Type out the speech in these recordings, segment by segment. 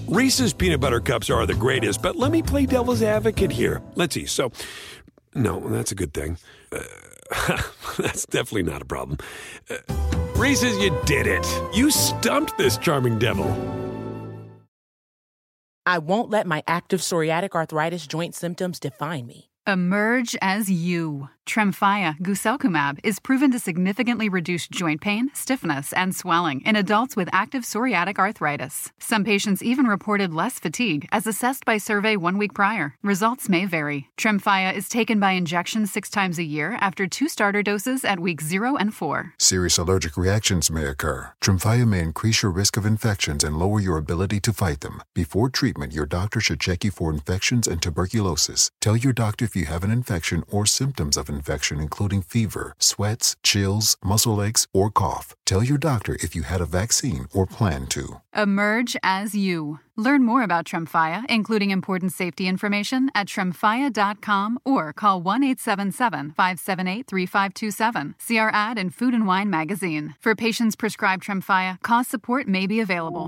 Reese's peanut butter cups are the greatest, but let me play devil's advocate here. Let's see. So, no, that's a good thing. That's definitely not a problem. Reese's, you did it. You stumped this charming devil. I won't let my active psoriatic arthritis joint symptoms define me. Emerge as you. Tremfya guselkumab is proven to significantly reduce joint pain, stiffness, and swelling in adults with active psoriatic arthritis. Some patients even reported less fatigue, as assessed by survey 1 week prior. Results may vary. Tremfya is taken by injection 6 times a year after 2 starter doses at weeks 0 and 4. Serious allergic reactions may occur. Tremfya may increase your risk of infections and lower your ability to fight them. Before treatment, your doctor should check you for infections and tuberculosis. Tell your doctor if you have an infection or symptoms of infection, including fever, sweats, chills, muscle aches, or cough. Tell your doctor if you had a vaccine or plan to. Emerge as you. Learn more about Tremfya, including important safety information, at tremfya.com or call 1-877-578-3527. See our ad in Food and Wine magazine. For patients prescribed Tremfya, cost support may be available.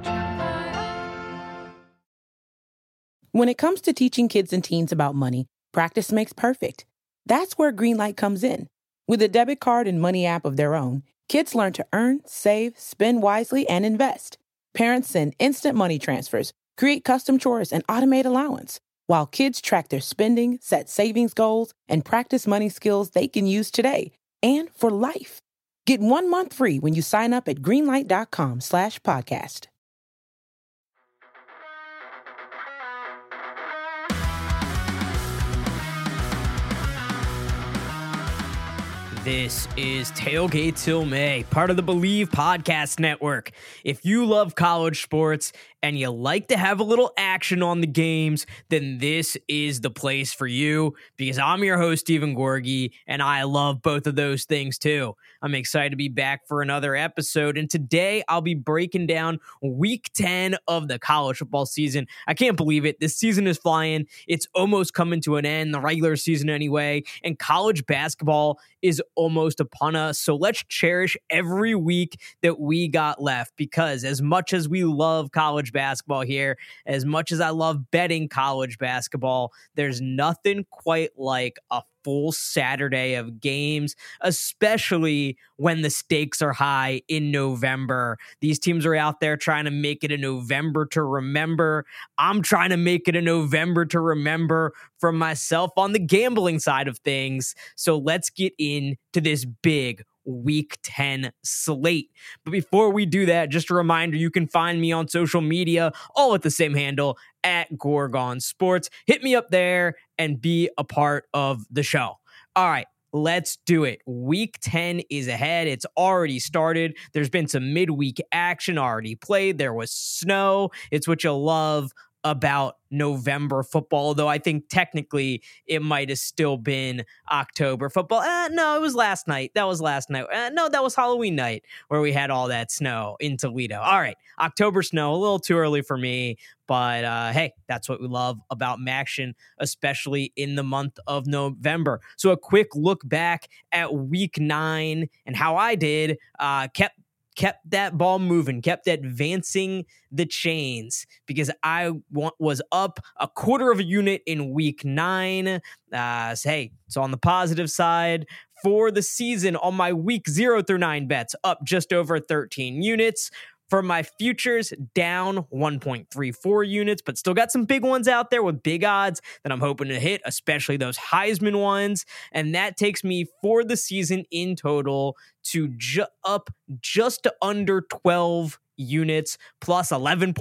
When it comes to teaching kids and teens about money, practice makes perfect. That's where Greenlight comes in. With a debit card and money app of their own, kids learn to earn, save, spend wisely, and invest. Parents send instant money transfers, create custom chores, and automate allowance, while kids track their spending, set savings goals, and practice money skills they can use today and for life. Get 1 month free when you sign up at greenlight.com/podcast. This is Tailgate Till May, part of the Believe Podcast Network. If you love college sports and you like to have a little action on the games, then this is the place for you, because I'm your host, Stephen Gorgie, and I love both of those things too. I'm excited to be back for another episode, and today I'll be breaking down Week 10 of the college football season. I can't believe it. This season is flying. It's almost coming to an end, the regular season anyway, and college basketball is almost upon us. So let's cherish every week that we got left, because as much as we love college basketball here, as much as I love betting college basketball, there's nothing quite like a full Saturday of games, especially when the stakes are high in November. These teams are out there trying to make it a November to remember. I'm trying to make it a November to remember for myself on the gambling side of things. So let's get into this big Week 10 slate. But before we do that, just a reminder, you can find me on social media, all at the same handle, at Gorgon Sports. Hit me up there and be a part of the show. All right, let's do it. Week 10 is ahead. It's already started. There's been some midweek action already played. There was snow. It's what you'll love about November football, although I think technically it might have still been October football. No, it was last night. That was last night. No, that was Halloween night where we had all that snow in Toledo. All right, October snow, a little too early for me, but hey, that's what we love about Maction, especially in the month of November. So a quick look back at Week 9 and how I did, kept that ball moving, kept advancing the chains, because I was up a quarter of a unit in Week 9. Hey, it's on the positive side. For the season, on my Week 0 through 9 bets, up just over 13 units. For my futures, down 1.34 units, but still got some big ones out there with big odds that I'm hoping to hit, especially those Heisman ones. And that takes me for the season in total to up just to under 12 units, plus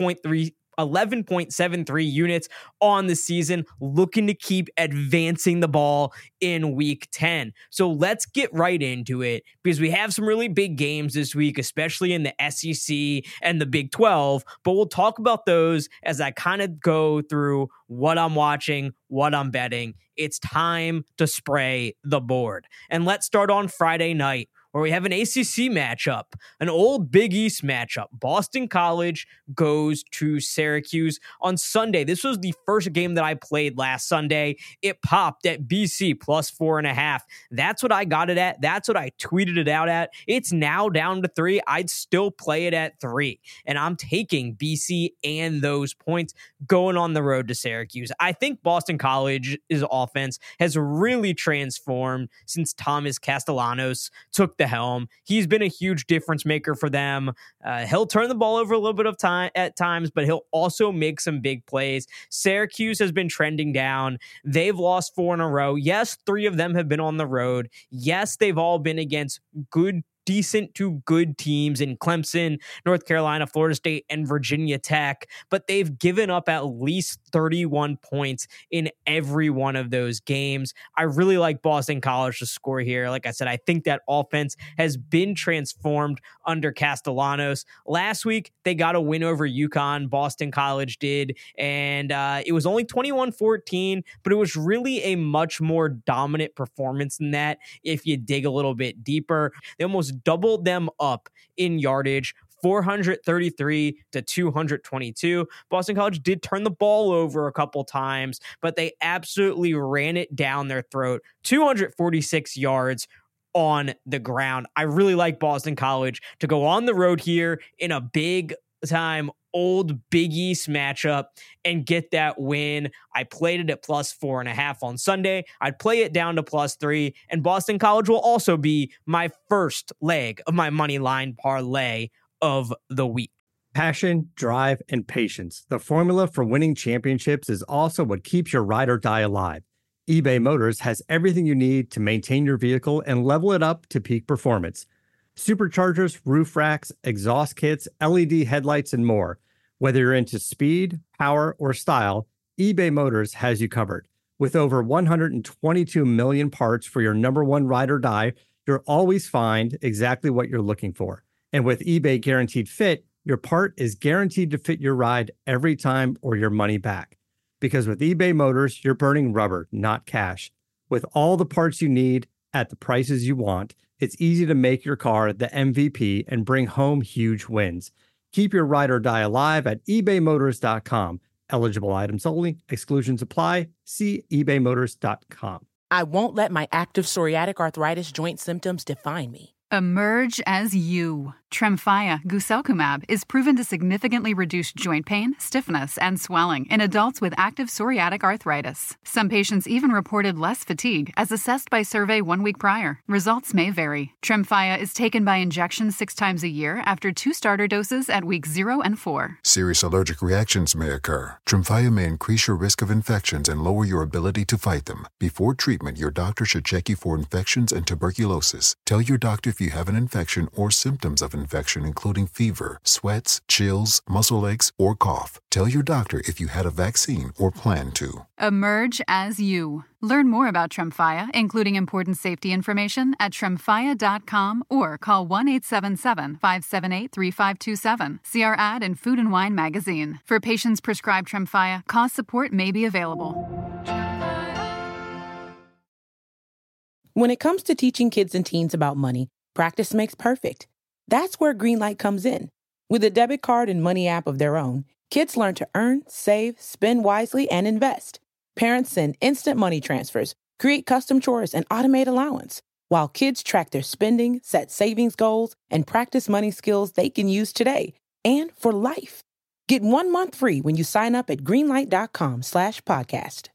11.73 units on the season, looking to keep advancing the ball in Week 10. So let's get right into it, because we have some really big games this week, especially in the SEC and the Big 12, but we'll talk about those as I kind of go through what I'm watching, what I'm betting. It's time to spray the board. And let's start on Friday night, where we have an ACC matchup, an old Big East matchup. Boston College goes to Syracuse on Sunday. This was the first game that I played last Sunday. It popped at BC plus 4.5. That's what I got it at. That's what I tweeted it out at. It's now down to 3. I'd still play it at 3. And I'm taking BC and those points going on the road to Syracuse. I think Boston College's offense has really transformed since Thomas Castellanos took the helm. He's been a huge difference maker for them. He'll turn the ball over a little bit of time at times, but he'll also make some big plays. Syracuse has been trending down. They've lost 4 in a row. Yes, 3 of them have been on the road. Yes, they've all been against decent to good teams in Clemson, North Carolina, Florida State, and Virginia Tech, but they've given up at least 31 points in every one of those games. I really like Boston College to score here. Like I said, I think that offense has been transformed under Castellanos. Last week, they got a win over UConn, Boston College did, and it was only 21-14, but it was really a much more dominant performance than that if you dig a little bit deeper. They almost doubled them up in yardage, 433 to 222. Boston College did turn the ball over a couple times, but they absolutely ran it down their throat. 246 yards on the ground. I really like Boston College to go on the road here in a big time old Big East matchup and get that win. I played it at plus 4.5 on Sunday. I'd play it down to plus 3, and Boston College will also be my first leg of my money line parlay of the week. Passion, drive, and patience. The formula for winning championships is also what keeps your ride or die alive. eBay Motors has everything you need to maintain your vehicle and level it up to peak performance. Superchargers, roof racks, exhaust kits, LED headlights, and more. Whether you're into speed, power, or style, eBay Motors has you covered. With over 122 million parts for your number one ride or die, you'll always find exactly what you're looking for. And with eBay Guaranteed Fit, your part is guaranteed to fit your ride every time or your money back. Because with eBay Motors, you're burning rubber, not cash. With all the parts you need at the prices you want, it's easy to make your car the MVP and bring home huge wins. Keep your ride or die alive at ebaymotors.com. Eligible items only. Exclusions apply. See ebaymotors.com. I won't let my active psoriatic arthritis joint symptoms define me. Emerge as you. Tremfya guselkumab is proven to significantly reduce joint pain, stiffness, and swelling in adults with active psoriatic arthritis. Some patients even reported less fatigue as assessed by survey 1 week prior. Results may vary. Tremfya is taken by injection 6 times a year after 2 starter doses at weeks 0 and 4. Serious allergic reactions may occur. Tremfya may increase your risk of infections and lower your ability to fight them. Before treatment, your doctor should check you for infections and tuberculosis. Tell your doctor if you have an infection or symptoms of infection, including fever, sweats, chills, muscle aches, or cough. Tell your doctor if you had a vaccine or plan to. Emerge as you. Learn more about Tremfya, including important safety information, at tremfya.com or call 1-877-578-3527. See our ad in Food and Wine magazine. For patients prescribed Tremfya, cost support may be available. When it comes to teaching kids and teens about money, practice makes perfect. That's where Greenlight comes in. With a debit card and money app of their own, kids learn to earn, save, spend wisely, and invest. Parents send instant money transfers, create custom chores, and automate allowance, while kids track their spending, set savings goals, and practice money skills they can use today and for life. Get 1 month free when you sign up at greenlight.com/podcast.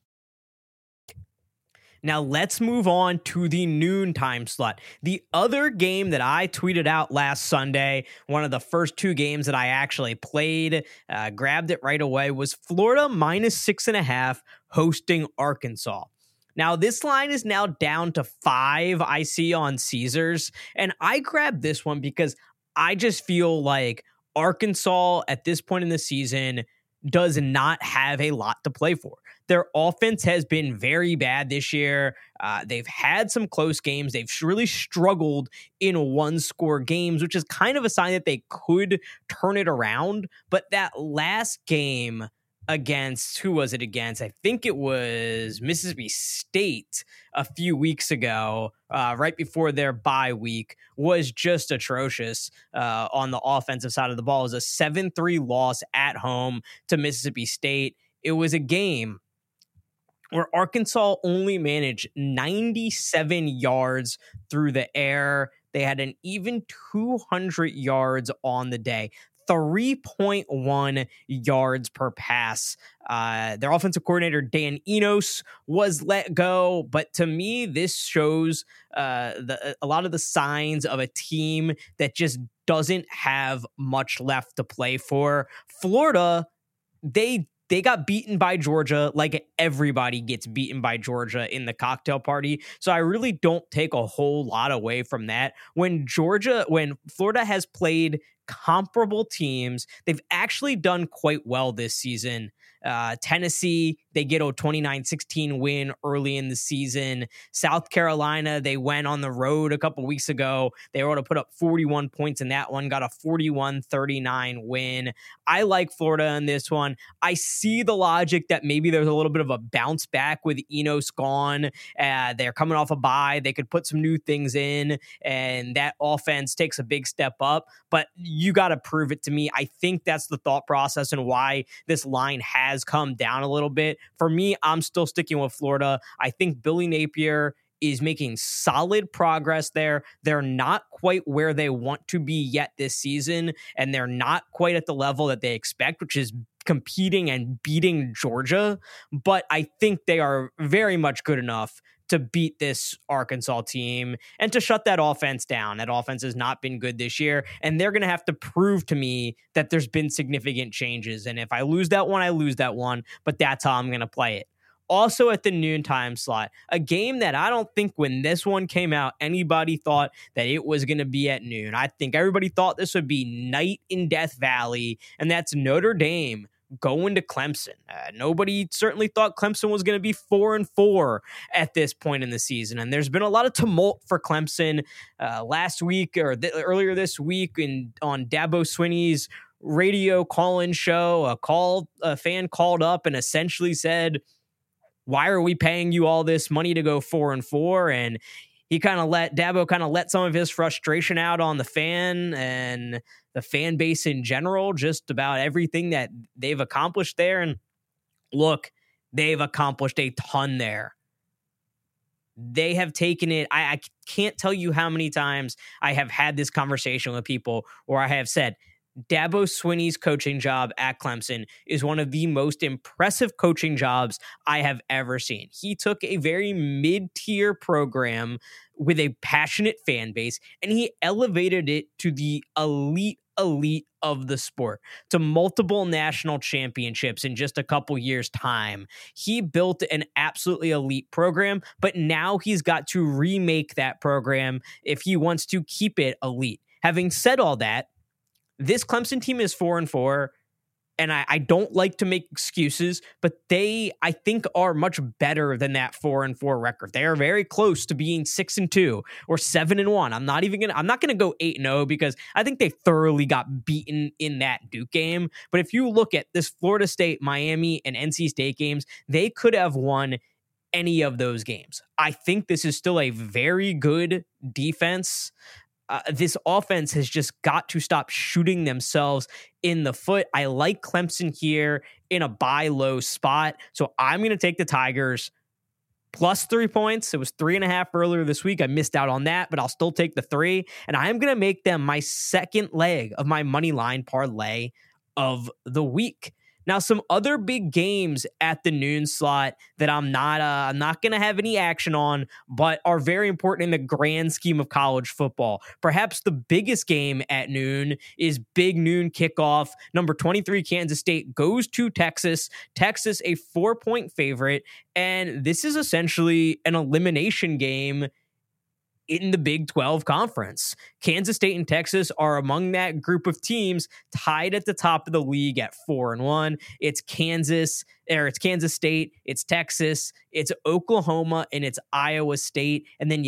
Now let's move on to the noontime slot. The other game that I tweeted out last Sunday, one of the first 2 games that I actually played, grabbed it right away, was Florida minus 6.5 hosting Arkansas. Now this line is now down to 5 I see on Caesars, and I grabbed this one because I just feel like Arkansas at this point in the season does not have a lot to play for. Their offense has been very bad this year. They've had some close games. They've really struggled in 1-score games, which is kind of a sign that they could turn it around. But that last game against, who was it against? I think it was Mississippi State a few weeks ago, right before their bye week, was just atrocious on the offensive side of the ball. It was a 7-3 loss at home to Mississippi State. It was a game where Arkansas only managed 97 yards through the air. They had an even 200 yards on the day. 3.1 yards per pass. Their offensive coordinator, Dan Enos, was let go. But to me, this shows a lot of the signs of a team that just doesn't have much left to play for. Florida, they got beaten by Georgia like everybody gets beaten by Georgia in the cocktail party. So I really don't take a whole lot away from that. When Florida has played comparable teams, they've actually done quite well this season. Tennessee, they get a 29-16 win early in the season. South Carolina, they went on the road a couple weeks ago. They were able to put up 41 points in that one, got a 41-39 win. I like Florida in this one. I see the logic that maybe there's a little bit of a bounce back with Enos gone. They're coming off a bye. They could put some new things in, and that offense takes a big step up. But you got to prove it to me. I think that's the thought process and why this line has come down a little bit. For me, I'm still sticking with Florida. I think Billy Napier is making solid progress there. They're not quite where they want to be yet this season, and they're not quite at the level that they expect, which is competing and beating Georgia. But I think they are very much good enough to beat this Arkansas team and to shut that offense down. That offense has not been good this year, and they're going to have to prove to me that there's been significant changes. And if I lose that one, I lose that one, but that's how I'm going to play it. Also at the noontime slot, a game that I don't think when this one came out, anybody thought that it was going to be at noon. I think everybody thought this would be night in Death Valley, and that's Notre Dame going to Clemson. Nobody certainly thought Clemson was going to be 4-4 at this point in the season. And there's been a lot of tumult for Clemson last week or earlier this week on Dabo Swinney's radio call-in show. A fan called up and essentially said, "Why are we paying you all this money to go 4-4?" And Dabo kind of let some of his frustration out on the fan and the fan base in general, just about everything that they've accomplished there. And look, they've accomplished a ton there. They have taken it. I can't tell you how many times I have had this conversation with people where I have said, Dabo Swinney's coaching job at Clemson is one of the most impressive coaching jobs I have ever seen. He took a very mid-tier program with a passionate fan base, and he elevated it to the elite of the sport, to multiple national championships in just a couple years' time. He built an absolutely elite program, but now he's got to remake that program if he wants to keep it elite. Having said all that, this Clemson team is 4-4, and I don't like to make excuses, but they, I think, are much better than that 4-4 record. They are very close to being 6-2 or 7-1. I'm not gonna go 8-0 because I think they thoroughly got beaten in that Duke game. But if you look at this Florida State, Miami, and NC State games, they could have won any of those games. I think this is still a very good defense. This offense has just got to stop shooting themselves in the foot. I like Clemson here in a buy low spot. So I'm going to take the Tigers plus 3 points. It was 3.5 earlier this week. I missed out on that, but I'll still take the 3. And I am going to make them my second leg of my money line parlay of the week. Now, some other big games at the noon slot that I'm not going to have any action on, but are very important in the grand scheme of college football. Perhaps the biggest game at noon is big noon kickoff. Number 23, Kansas State goes to Texas. Texas, a 4-point favorite. And this is essentially an elimination game in the Big 12 Conference. Kansas State and Texas are among that group of teams tied at the top of the league at 4-1. It's Kansas State, it's Texas, it's Oklahoma, and it's Iowa State. And then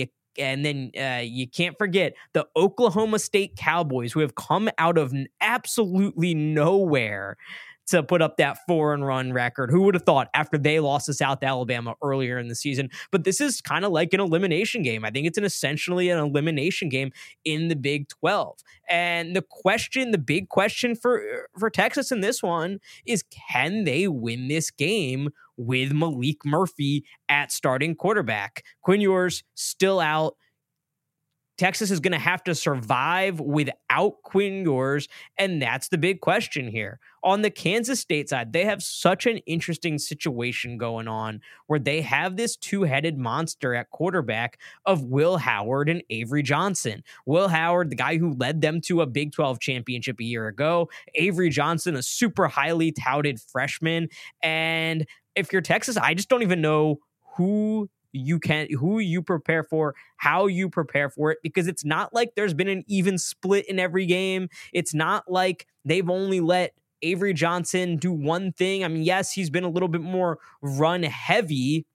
you can't forget the Oklahoma State Cowboys, who have come out of absolutely nowhere to put up that 4-run record. Who would have thought after they lost to South Alabama earlier in the season? But this is kind of like an elimination game. I think it's essentially an elimination game in the Big 12. And the big question for Texas in this one is, can they win this game with Malik Murphy at starting quarterback? Quinn Ewers still out. Texas is going to have to survive without Quinn Ewers, and that's the big question here. On the Kansas State side, they have such an interesting situation going on where they have this two-headed monster at quarterback of Will Howard and Avery Johnson. Will Howard, the guy who led them to a Big 12 championship a year ago. Avery Johnson, a super highly touted freshman. And if you're Texas, I just don't even know who you prepare for, how you prepare for it, because it's not like there's been an even split in every game. It's not like they've only let Avery Johnson do one thing. I mean, yes, he's been a little bit more run heavy,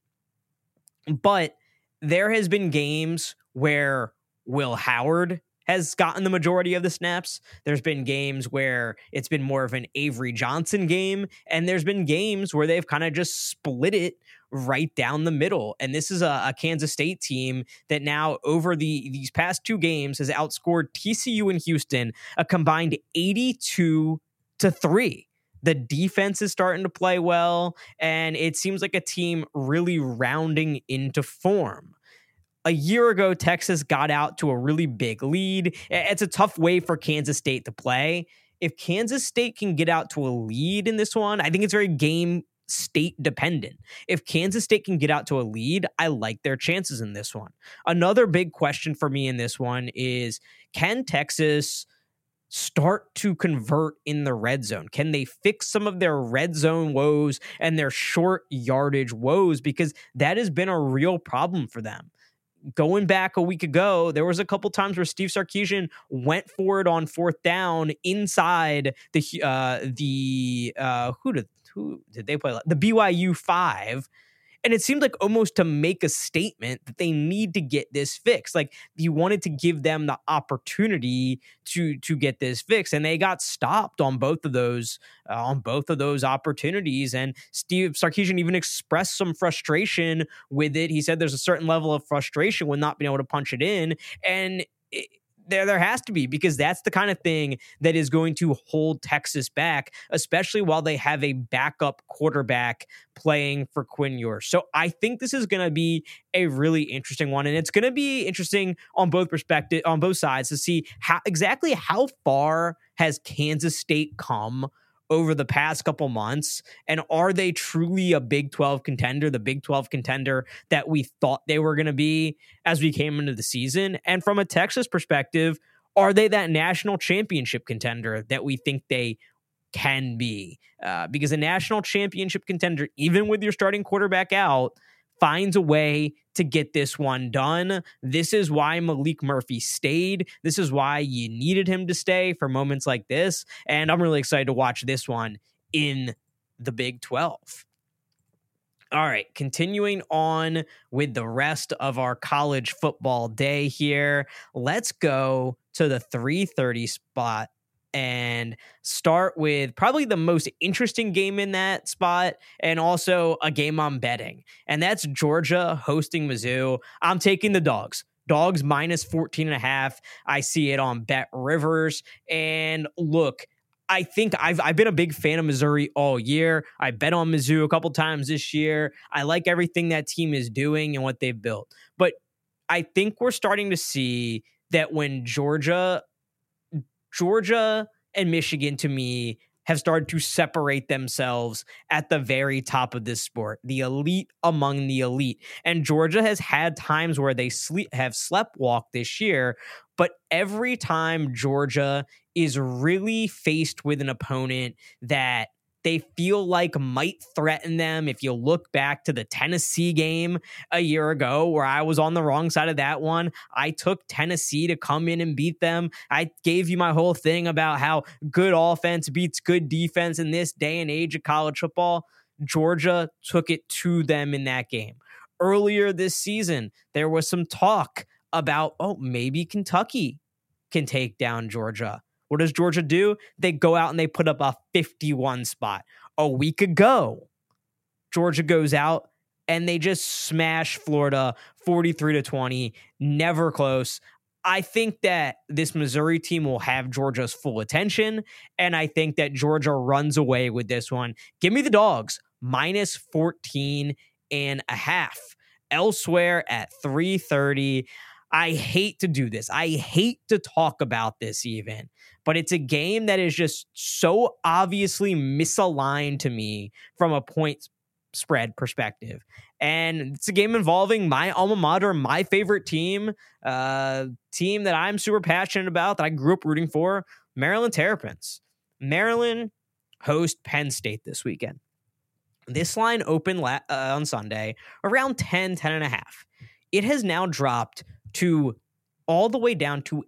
but there has been games where Will Howard has gotten the majority of the snaps. There's been games where it's been more of an Avery Johnson game, and there's been games where they've kind of just split it right down the middle. And this is a Kansas State team that now over these past two games has outscored TCU and Houston a combined 82-3. The defense is starting to play well, and it seems like a team really rounding into form. A year ago, Texas got out to a really big lead. It's a tough way for Kansas State to play. If Kansas State can get out to a lead in this one, I think it's very game state dependent. If Kansas State can get out to a lead, I like their chances in this one. Another big question for me in this one is, can Texas start to convert in the red zone? Can they fix some of their red zone woes and their short yardage woes? Because that has been a real problem for them. Going back a week ago, there was a couple times where Steve Sarkisian went for it on fourth down inside who did they play? The BYU 5. And it seemed like almost to make a statement that they need to get this fixed. Like, you wanted to give them the opportunity to get this fixed, and they got stopped on both of those opportunities. And Steve Sarkisian even expressed some frustration with it. He said there's a certain level of frustration with not being able to punch it in, and there has to be, because that's the kind of thing that is going to hold Texas back, especially while they have a backup quarterback playing for Quinn Ewers. So I think this is going to be a really interesting one, and it's going to be interesting on both sides to see how far has Kansas State come over the past couple months, and are they truly a Big 12 contender, the Big 12 contender that we thought they were going to be as we came into the season? And from a Texas perspective, are they that national championship contender that we think they can be? Because a national championship contender, even with your starting quarterback out, finds a way to get this one done. This is why Malik Murphy stayed. This is why you needed him to stay for moments like this. And I'm really excited to watch this one in the Big 12. All right, continuing on with the rest of our college football day here. Let's go to the 3:30 spot and start with probably the most interesting game in that spot, and also a game I'm betting. And that's Georgia hosting Mizzou. I'm taking the dogs. Dogs minus 14.5. I see it on Bet Rivers. And look, I think I've been a big fan of Missouri all year. I bet on Mizzou a couple times this year. I like everything that team is doing and what they've built. But I think we're starting to see that when Georgia and Michigan, to me, have started to separate themselves at the very top of this sport, the elite among the elite. And Georgia has had times where they have sleptwalked this year, but every time Georgia is really faced with an opponent that they feel like might threaten them. If you look back to the Tennessee game a year ago, where I was on the wrong side of that one, I took Tennessee to come in and beat them. I gave you my whole thing about how good offense beats good defense in this day and age of college football. Georgia took it to them in that game. Earlier this season, there was some talk about, maybe Kentucky can take down Georgia. What does Georgia do? They go out and they put up a 51 spot. A week ago, Georgia goes out and they just smash Florida 43-20, never close. I think that this Missouri team will have Georgia's full attention, and I think that Georgia runs away with this one. Give me the Dogs, minus 14.5. Elsewhere at 330. I hate to do this. I hate to talk about this even, but it's a game that is just so obviously misaligned to me from a point spread perspective. And it's a game involving my alma mater, my favorite team, team that I'm super passionate about, that I grew up rooting for, Maryland Terrapins. Maryland host Penn State this weekend. This line opened on Sunday around 10.5. It has now dropped to all the way down to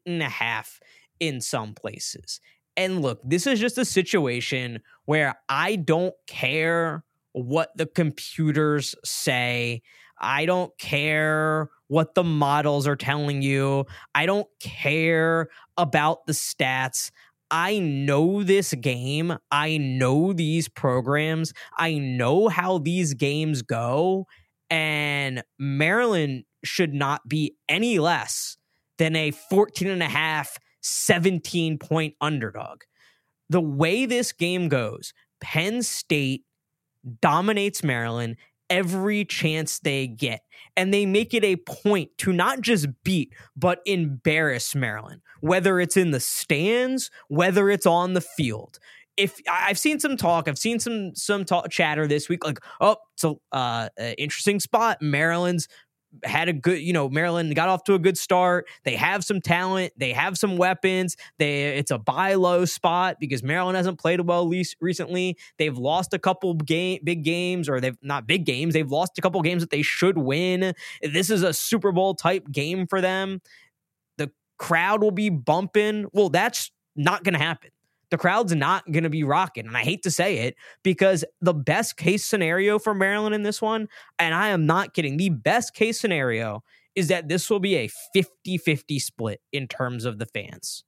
8.5 in some places. And look, this is just a situation where I don't care what the computers say. I don't care what the models are telling you. I don't care about the stats. I know this game. I know these programs. I know how these games go. And Maryland should not be any less than a 14.5, 17-point underdog. The way this game goes, Penn State dominates Maryland every chance they get. And they make it a point to not just beat, but embarrass Maryland, whether it's in the stands, whether it's on the field. If I've seen some talk, I've seen some talk, chatter this week, like, oh, so interesting spot. Maryland's had a good, Maryland got off to a good start. They have some talent. They have some weapons. It's a buy low spot because Maryland hasn't played well recently. They've lost a couple big games, or they've not big games. They've lost a couple games that they should win. This is a Super Bowl type game for them. The crowd will be bumping. Well, that's not going to happen. The crowd's not going to be rocking. And I hate to say it, because the best case scenario for Maryland in this one, and I am not kidding, the best case scenario is that this will be a 50-50 split in terms of the fans.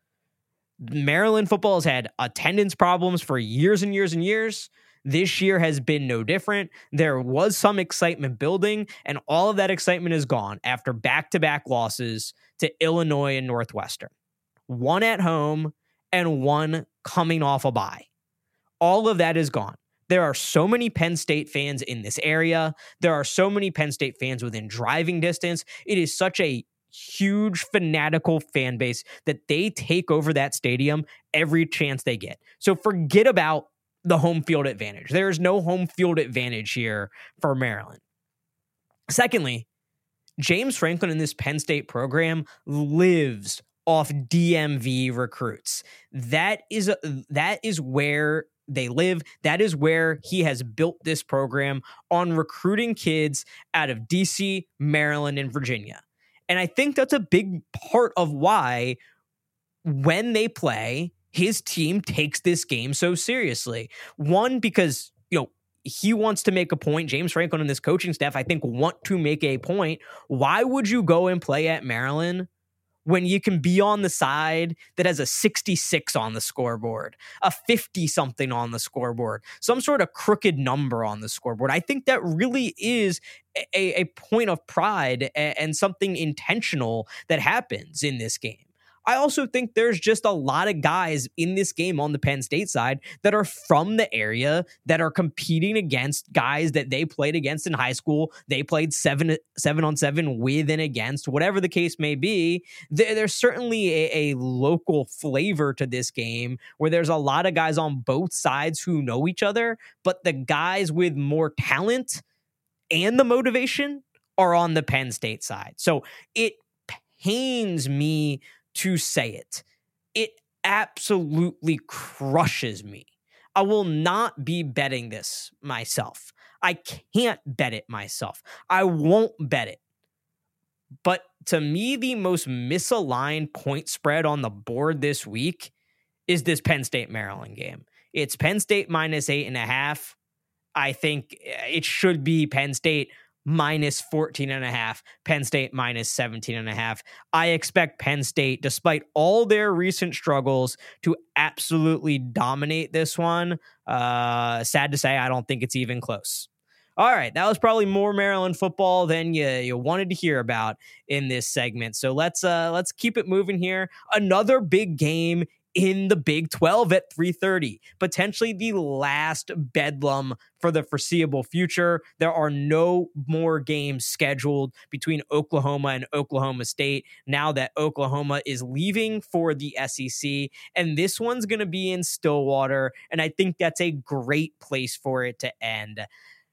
Maryland football has had attendance problems for years and years and years. This year has been no different. There was some excitement building, and all of that excitement is gone after back-to-back losses to Illinois and Northwestern. One at home and one coming off a bye. All of that is gone. There are so many Penn State fans in this area. There are so many Penn State fans within driving distance. It is such a huge fanatical fan base that they take over that stadium every chance they get. So forget about the home field advantage. There is no home field advantage here for Maryland. Secondly, James Franklin in this Penn State program lives off DMV recruits. That is where they live. That is where he has built this program, on recruiting kids out of DC, Maryland, and Virginia. And I think that's a big part of why, when they play, his team takes this game so seriously. One, because, he wants to make a point. James Franklin and this coaching staff, I think, want to make a point. Why would you go and play at Maryland when you can be on the side that has a 66 on the scoreboard, a 50-something on the scoreboard, some sort of crooked number on the scoreboard? I think that really is a point of pride and something intentional that happens in this game. I also think there's just a lot of guys in this game on the Penn State side that are from the area, that are competing against guys that they played against in high school. They played 7-on-7 with and against, whatever the case may be. There's certainly a local flavor to this game where there's a lot of guys on both sides who know each other, but the guys with more talent and the motivation are on the Penn State side. So it pains me to say it. It absolutely crushes me. I will not be betting this myself. I can't bet it myself. I won't bet it. But to me, the most misaligned point spread on the board this week is this Penn State-Maryland game. It's Penn State minus 8.5. I think it should be Penn State minus 14.5, Penn State minus 17.5. I expect Penn State, despite all their recent struggles, to absolutely dominate this one. Sad to say, I don't think it's even close. All right, that was probably more Maryland football than you wanted to hear about in this segment. So let's keep it moving here. Another big game in the Big 12 at 3:30, potentially the last bedlam for the foreseeable future. There are no more games scheduled between Oklahoma and Oklahoma State now that Oklahoma is leaving for the SEC, and this one's going to be in Stillwater, and I think that's a great place for it to end.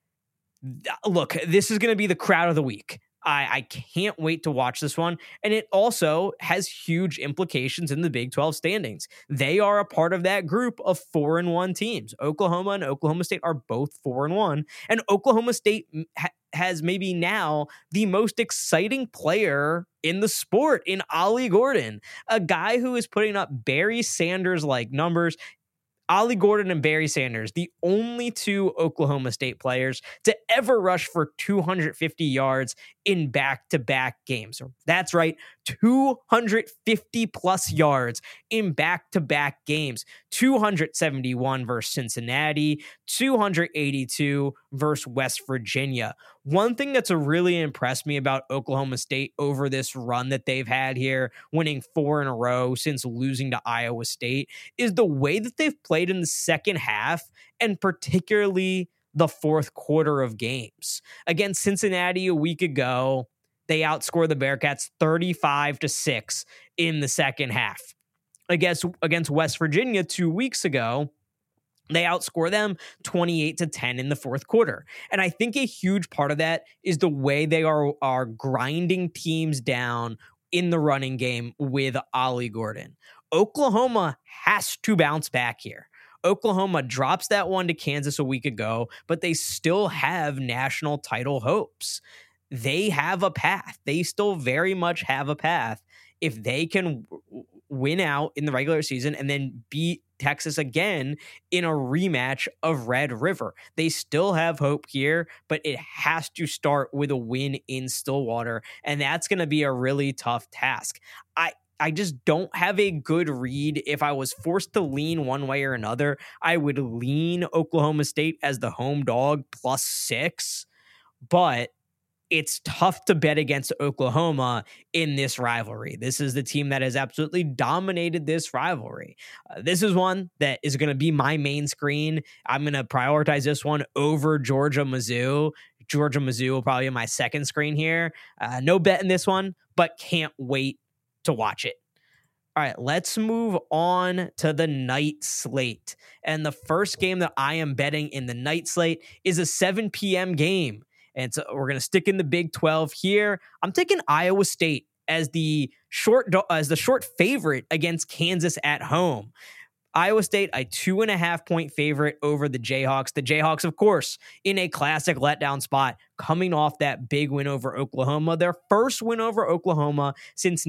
Look, this is going to be the crowd of the week. I can't wait to watch this one. And it also has huge implications in the Big 12 standings. They are a part of that group of 4-1 teams. Oklahoma and Oklahoma State are both 4-1. And Oklahoma State has maybe now the most exciting player in the sport in Ollie Gordon, a guy who is putting up Barry Sanders-like numbers. Ollie Gordon and Barry Sanders, the only two Oklahoma State players to ever rush for 250 yards in back-to-back games. That's right, 250 plus yards in back-to-back games. 271 versus Cincinnati, 282 versus West Virginia. One thing that's really impressed me about Oklahoma State over this run that they've had here, winning 4 in a row since losing to Iowa State, is the way that they've played in the second half, and particularly the fourth quarter of games. Against Cincinnati a week ago, they outscored the Bearcats 35-6 in the second half. Against West Virginia 2 weeks ago, they outscore them 28-10 in the fourth quarter. And I think a huge part of that is the way they are grinding teams down in the running game with Ollie Gordon. Oklahoma has to bounce back here. Oklahoma drops that one to Kansas a week ago, but they still have national title hopes. They have a path. They still very much have a path if they can win out in the regular season and then beat Texas again in a rematch of Red River. They still have hope here, but it has to start with a win in Stillwater, and that's going to be a really tough task. I just don't have a good read. If I was forced to lean one way or another, I would lean Oklahoma State as the home dog +6, but it's tough to bet against Oklahoma in this rivalry. This is the team that has absolutely dominated this rivalry. This is one that is going to be my main screen. I'm going to prioritize this one over Georgia-Mizzou. Georgia-Mizzou will probably be my second screen here. No bet in this one, but can't wait to watch it. All right, let's move on to the night slate. And the first game that I am betting in the night slate is a 7 p.m. game. And so we're going to stick in the Big 12 here. I'm taking Iowa State as the short favorite against Kansas at home. Iowa State, a 2.5-point favorite over the Jayhawks. The Jayhawks, of course, in a classic letdown spot, coming off that big win over Oklahoma, their first win over Oklahoma since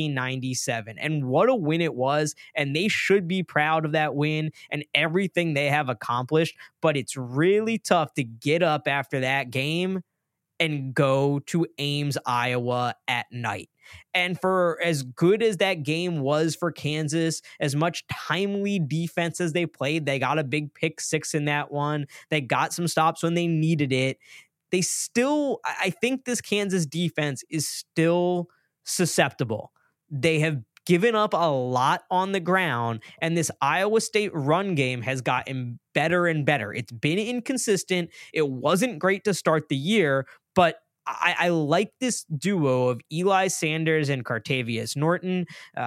1997. And what a win it was. And they should be proud of that win and everything they have accomplished. But it's really tough to get up after that game and go to Ames, Iowa at night. And for as good as that game was for Kansas, as much timely defense as they played, they got a big pick 6 in that one. They got some stops when they needed it. They still, I think this Kansas defense is still susceptible. They have given up a lot on the ground, and this Iowa State run game has gotten better and better. It's been inconsistent. It wasn't great to start the year, but I like this duo of Eli Sanders and Cartavius Norton.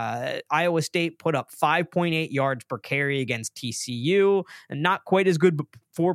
Iowa State put up 5.8 yards per carry against TCU, and not quite as good, but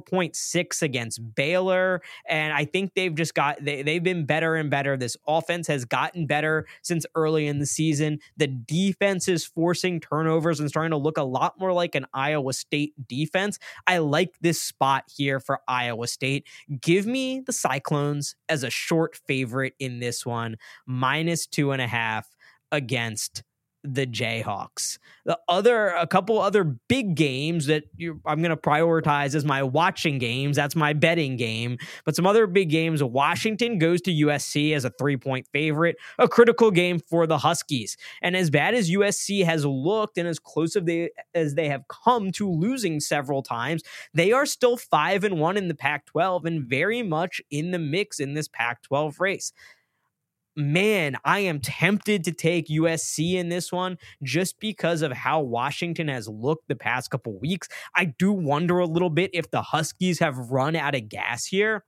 4.6 against Baylor. And I think they've been better and better. This offense has gotten better since early in the season. The defense is forcing turnovers and starting to look a lot more like an Iowa State defense. I like this spot here for Iowa State. Give me the Cyclones as a short favorite in this one, -2.5 against the Jayhawks. A couple other big games that I'm going to prioritize as my watching games. That's my betting game. But some other big games. Washington goes to USC as a 3-point favorite, a critical game for the Huskies. And as bad as USC has looked and as close as they have come to losing several times, they are still 5-1 in the Pac-12 and very much in the mix in this Pac-12 race. Man, I am tempted to take USC in this one just because of how Washington has looked the past couple weeks. I do wonder a little bit if the Huskies have run out of gas here.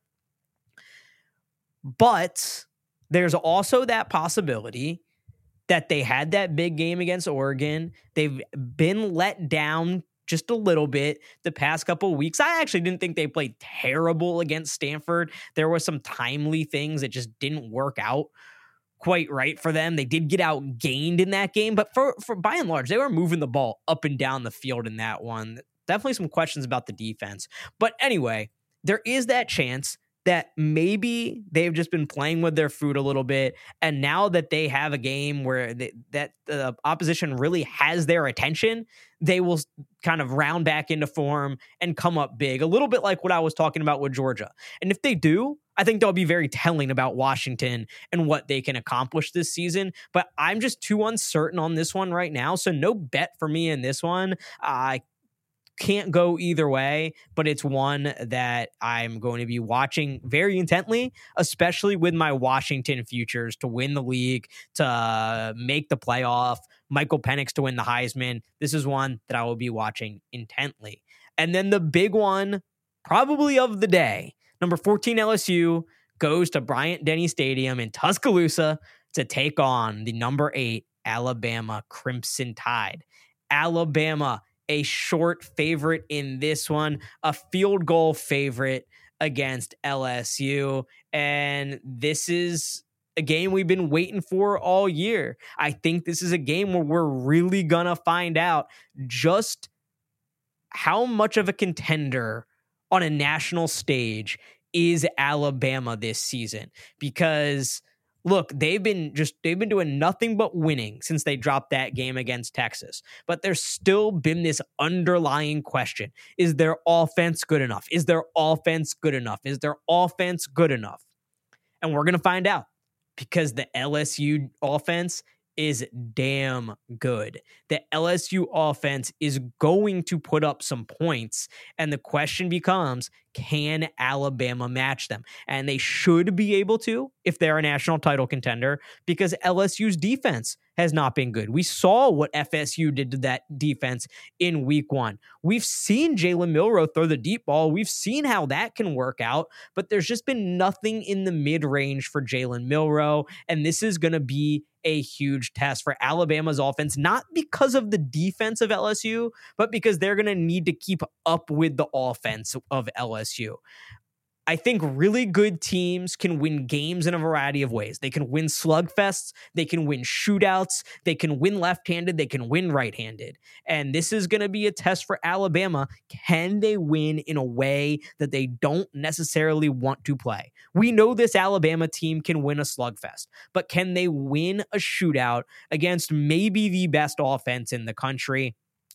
But there's also that possibility that they had that big game against Oregon. They've been let down just a little bit the past couple of weeks. I actually didn't think they played terrible against Stanford. There were some timely things that just didn't work out quite right for them. They did get outgained in that game, but for by and large, they were moving the ball up and down the field in that one. Definitely some questions about the defense. But anyway, there is that chance that maybe they've just been playing with their food a little bit, and now that they have a game where that the opposition really has their attention, they will kind of round back into form and come up big, a little bit like what I was talking about with Georgia. And if they do, I think they'll be very telling about Washington and what they can accomplish this season. But I'm just too uncertain on this one right now, so no bet for me in this one. I can't go either way, but it's one that I'm going to be watching very intently, especially with my Washington futures to win the league, to make the playoff, Michael Penix to win the Heisman. This is one that I will be watching intently. And then the big one, probably of the day, number 14 LSU goes to Bryant-Denny Stadium in Tuscaloosa to take on the number 8 Alabama Crimson Tide. Alabama, a short favorite in this one, a field goal favorite against LSU. And this is a game we've been waiting for all year. I think this is a game where we're really going to find out just how much of a contender on a national stage is Alabama this season. Because look, they've been doing nothing but winning since they dropped that game against Texas. But there's still been this underlying question. Is their offense good enough? Is their offense good enough? Is their offense good enough? And we're going to find out, because the LSU offense is damn good. The LSU offense is going to put up some points, and the question becomes, can Alabama match them? And they should be able to if they're a national title contender, because LSU's defense has not been good. We saw what FSU did to that defense in week 1. We've seen Jalen Milroe throw the deep ball. We've seen how that can work out, but there's just been nothing in the mid-range for Jalen Milroe, and this is going to be a huge test for Alabama's offense, not because of the defense of LSU, but because they're going to need to keep up with the offense of LSU. I think really good teams can win games in a variety of ways. They can win slugfests, they can win shootouts, they can win left-handed, they can win right-handed. And this is going to be a test for Alabama. Can they win in a way that they don't necessarily want to play? We know this Alabama team can win a slugfest, but can they win a shootout against maybe the best offense in the country?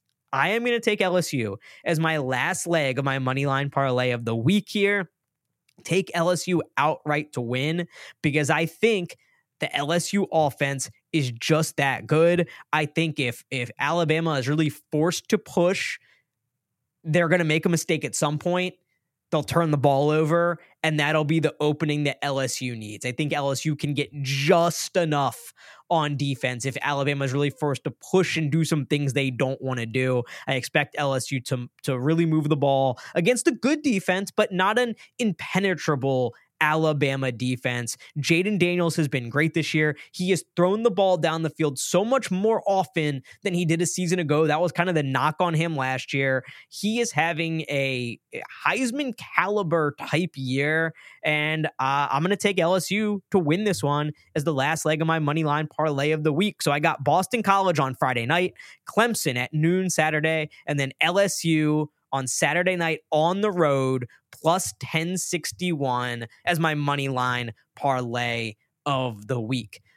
I am going to take LSU as my last leg of my moneyline parlay of the week here. Take LSU outright to win, because I think the LSU offense is just that good. I think if Alabama is really forced to push, they're going to make a mistake at some point. They'll turn the ball over, and that'll be the opening that LSU needs. I think LSU can get just enough on defense if Alabama is really forced to push and do some things they don't want to do. I expect LSU to really move the ball against a good defense, but not an impenetrable Alabama defense. Jaden Daniels has been great this year. He has thrown the ball down the field so much more often than he did a season ago. That was kind of the knock on him last year. He is having a Heisman caliber type year, and I'm going to take LSU to win this one as the last leg of my moneyline parlay of the week. So I got Boston College on Friday night, Clemson at noon Saturday, and then LSU on Saturday night on the road, plus 1061 as my money line parlay of the week.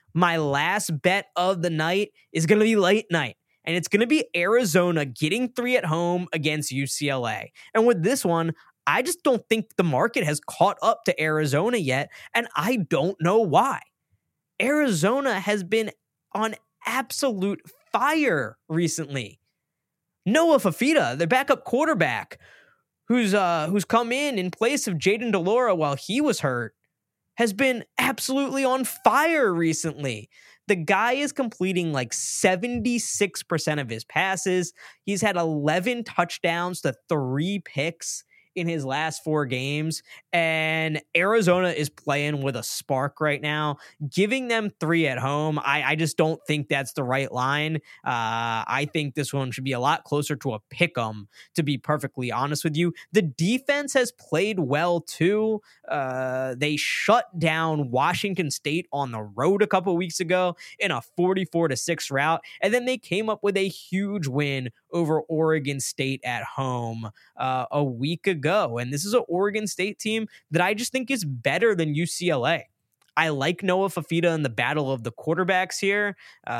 my last bet of the night is going to be late night. And it's going to be Arizona getting 3 at home against UCLA. And with this one, I just don't think the market has caught up to Arizona yet. And I don't know why. Arizona has been on absolute fire recently. Noah Fifita, the backup quarterback, who's come in place of Jayden de Laura while he was hurt, has been absolutely on fire recently. The guy is completing like 76% of his passes. He's had 11 touchdowns to 3 picks in his last 4 games, and Arizona is playing with a spark right now. Giving them 3 at home, I just don't think that's the right line. I think this one should be a lot closer to a pick'em, to be perfectly honest with you. The defense has played well too. They shut down Washington State on the road a couple weeks ago in a 44-6 rout, and then they came up with a huge win over Oregon State at home a week ago. And this is an Oregon State team that I just think is better than UCLA. I like Noah Fifita in the battle of the quarterbacks here.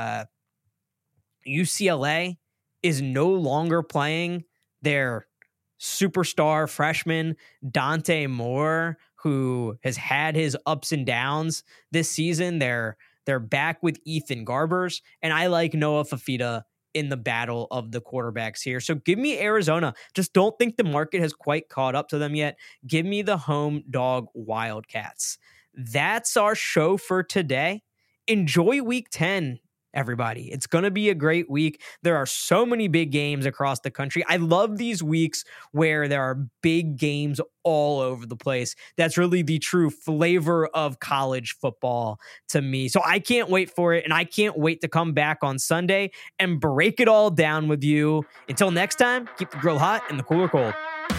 UCLA is no longer playing their superstar freshman Dante Moore, who has had his ups and downs this season. They're back with Ethan Garbers, and I like Noah Fifita in the battle of the quarterbacks here. So give me Arizona. Just don't think the market has quite caught up to them yet. Give me the home dog Wildcats. That's our show for today. Enjoy week 10, everybody. It's going to be a great week. There are so many big games across the country. I love these weeks where there are big games all over the place. That's really the true flavor of college football to me. So I can't wait for it, and I can't wait to come back on Sunday and break it all down with you. Until next time, keep the grill hot and the cooler cold.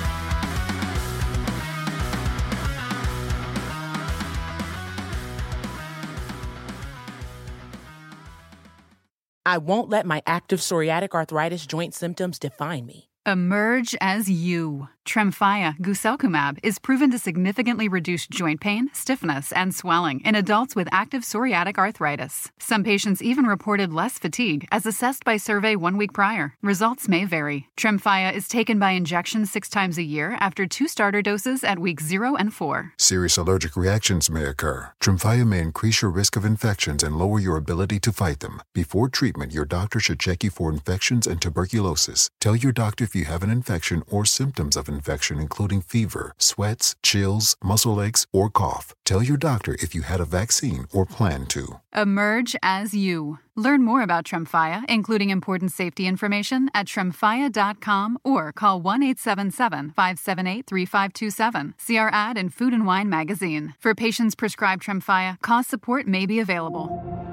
I won't let my active psoriatic arthritis joint symptoms define me. Emerge as you. Tremfya guselkumab is proven to significantly reduce joint pain, stiffness, and swelling in adults with active psoriatic arthritis. Some patients even reported less fatigue as assessed by survey 1 week prior. Results may vary. Tremfya is taken by injection 6 times a year after 2 starter doses at weeks 0 and 4. Serious allergic reactions may occur. Tremfya may increase your risk of infections and lower your ability to fight them. Before treatment, your doctor should check you for infections and tuberculosis. Tell your doctor if you have an infection or symptoms of infection, including fever, sweats, chills, muscle aches, or cough. Tell your doctor if you had a vaccine or plan to. Emerge as you. Learn more about Tremfya, including important safety information, at tremfya.com or call 1-877-578-3527. See our ad in Food and Wine magazine. For patients prescribed Tremfya, cost support may be available.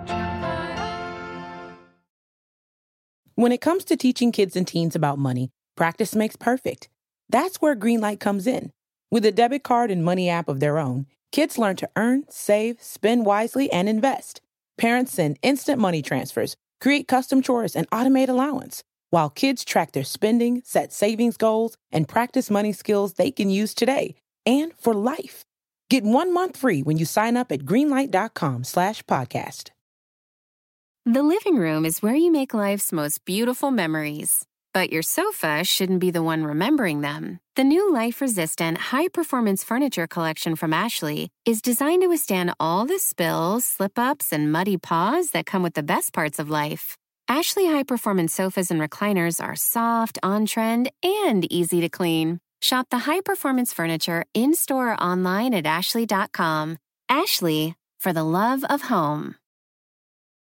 When it comes to teaching kids and teens about money, practice makes perfect. That's where Greenlight comes in. With a debit card and money app of their own, kids learn to earn, save, spend wisely, and invest. Parents send instant money transfers, create custom chores, and automate allowance, while kids track their spending, set savings goals, and practice money skills they can use today and for life. Get 1 month free when you sign up at greenlight.com/podcast. The living room is where you make life's most beautiful memories. But your sofa shouldn't be the one remembering them. The new life-resistant, high-performance furniture collection from Ashley is designed to withstand all the spills, slip-ups, and muddy paws that come with the best parts of life. Ashley high-performance sofas and recliners are soft, on-trend, and easy to clean. Shop the high-performance furniture in-store or online at ashley.com. Ashley, for the love of home.